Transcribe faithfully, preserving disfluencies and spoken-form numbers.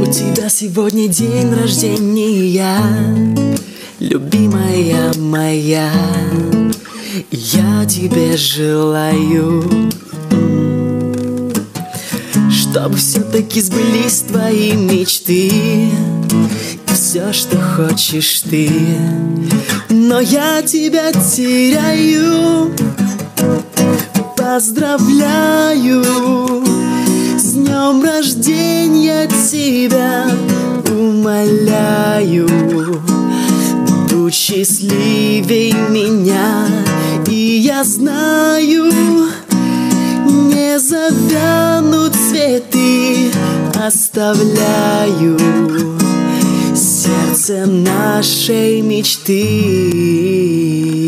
тебя сегодня день рождения, любимая моя. Я тебе желаю, чтобы все-таки сбылись твои мечты и все, что хочешь ты. Но я тебя теряю. Поздравляю с днем рождения тебя, умоляю, будь счастливей меня. И я знаю, не завянут цветы, оставляю сердце нашей мечты.